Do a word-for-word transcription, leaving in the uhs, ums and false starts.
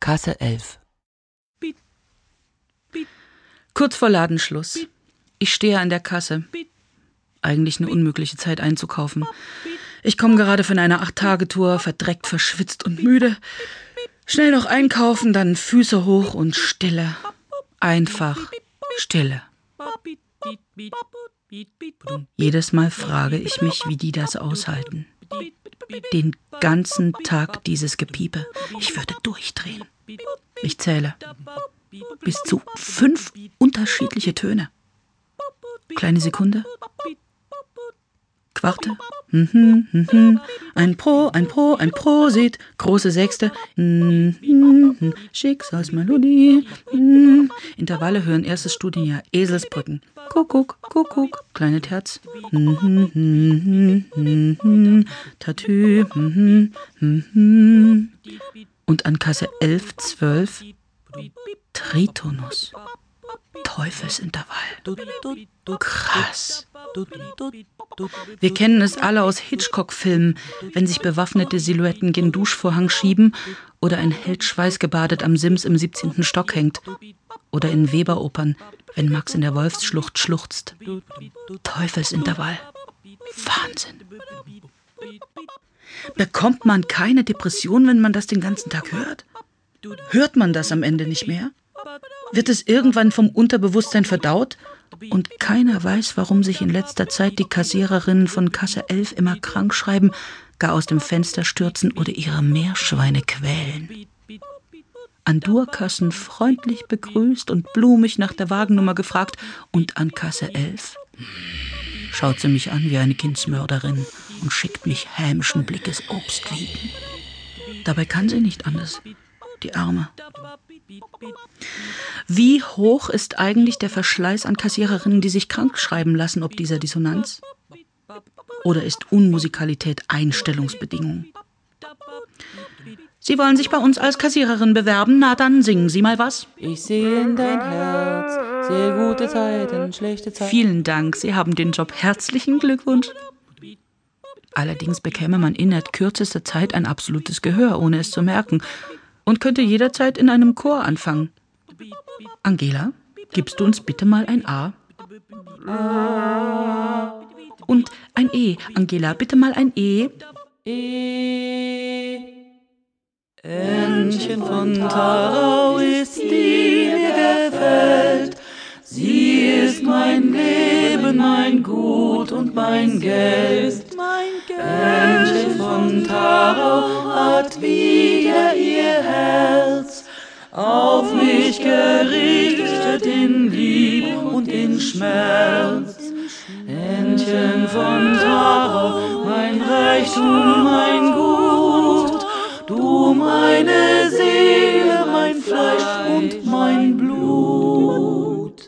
Kasse elf. Kurz vor Ladenschluss. Ich stehe an der Kasse. Eigentlich eine unmögliche Zeit einzukaufen. Ich komme gerade von einer acht-Tage-Tour, verdreckt, verschwitzt und müde. Schnell noch einkaufen, dann Füße hoch und Stille. Einfach Stille. Jedes Mal frage ich mich, wie die das aushalten. Den ganzen Tag dieses Gepiepe. Ich würde durchdrehen. Ich zähle. Bis zu fünf unterschiedliche Töne. Kleine Sekunde. Quarte. Mhm, mhm. Ein Pro, ein Pro, ein Prosit. Große Sechste. Mhm, mhm. Schicksalsmelodie. Mhm. Intervalle hören erstes Studienjahr. Eselsbrücken. Kuckuck, Kuckuck. Kleine Terz. Mhm, mhm, mhm, mhm. Tatü. Mhm, mhm. Und an Kasse elf, zwölf Tritonus. Teufelsintervall. Krass. Wir kennen es alle aus Hitchcock-Filmen, wenn sich bewaffnete Silhouetten gen Duschvorhang schieben oder ein Held schweißgebadet am Sims im siebzehnten Stock hängt. Oder in Weber-Opern, wenn Max in der Wolfsschlucht schluchzt. Teufelsintervall. Wahnsinn. Bekommt man keine Depression, wenn man das den ganzen Tag hört? Hört man das am Ende nicht mehr? Wird es irgendwann vom Unterbewusstsein verdaut? Und keiner weiß, warum sich in letzter Zeit die Kassiererinnen von Kasse elf immer krank schreiben, gar aus dem Fenster stürzen oder ihre Meerschweine quälen. An Durkassen freundlich begrüßt und blumig nach der Wagennummer gefragt, und an Kasse elf schaut sie mich an wie eine Kindsmörderin und schickt mich hämischen Blickes Obstlieben. Dabei kann sie nicht anders, die Arme. Wie hoch ist eigentlich der Verschleiß an Kassiererinnen, die sich krank schreiben lassen, ob dieser Dissonanz? Oder ist Unmusikalität Einstellungsbedingung? Sie wollen sich bei uns als Kassiererin bewerben? Na, dann singen Sie mal was. Ich sehe in dein Herz, sehr gute Zeiten, schlechte Zeiten. Vielen Dank, Sie haben den Job. Herzlichen Glückwunsch. Allerdings bekäme man innerhalb kürzester Zeit ein absolutes Gehör, ohne es zu merken, und könnte jederzeit in einem Chor anfangen. Angela, gibst du uns bitte mal ein A? A. Und ein E. Angela, bitte mal ein E. E. Entchen von Tharau ist die mir gefällt. Sie ist mein Leben, mein Gut und mein Geld. Entchen von Tharau hat wieder ihr Herz auf mich gerichtet in Lieb und in Schmerz. Entchen von Tharau, mein Reichtum, mein Gut, du meine Seele, mein Fleisch und mein Blut.